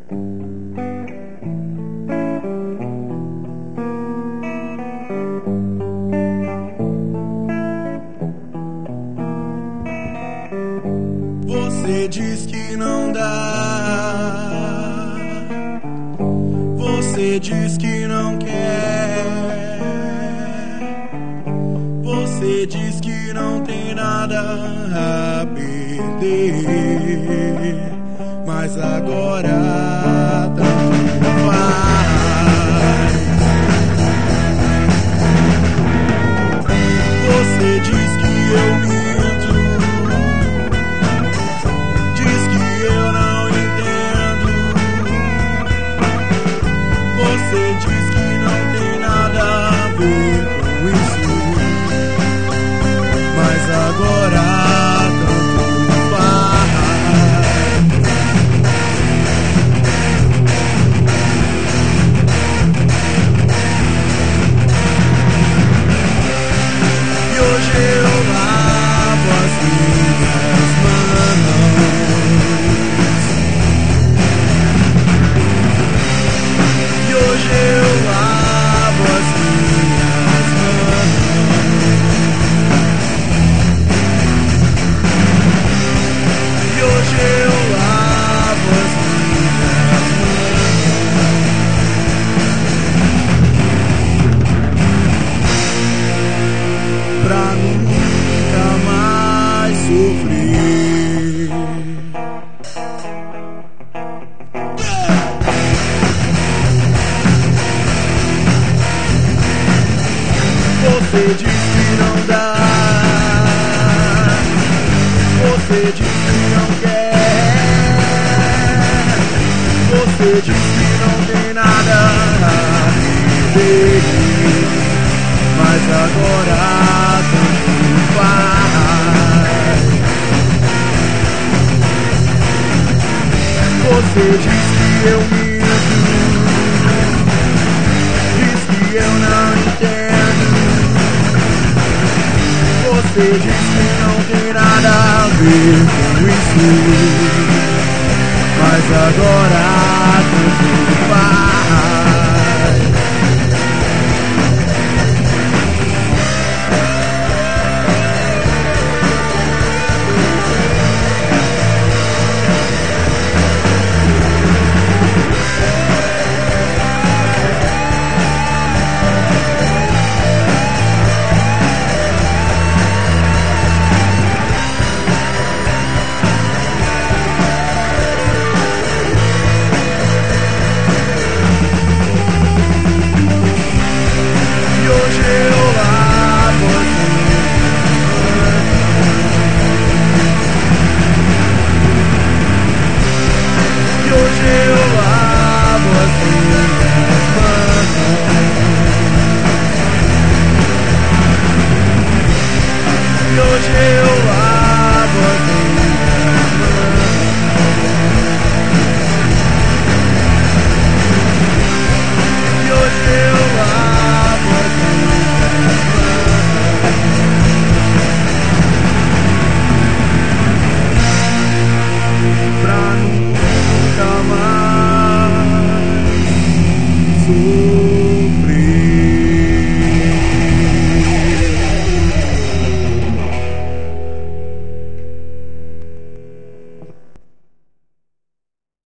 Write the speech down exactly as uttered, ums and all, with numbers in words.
Você diz que não dá, você diz que não quer, você diz que não tem nada a perder, mas agora tanto faz. Você diz que eu minto, diz que eu não entendo, você diz que não tem nada a ver com isso, mas agora tanto faz. E hoje eu lavo as minhas mãos, e hoje eu lavo as minhas mãos, e hoje eu lavo as minhas mãos, pra nunca mais sofrer. Você diz que não dá, você diz que não quer, você diz que não tem nada a perder, mas agora tanto faz. Você diz que eu minto, diz que eu não entendo, você diz que não tem nada a ver com isso, mas agora tanto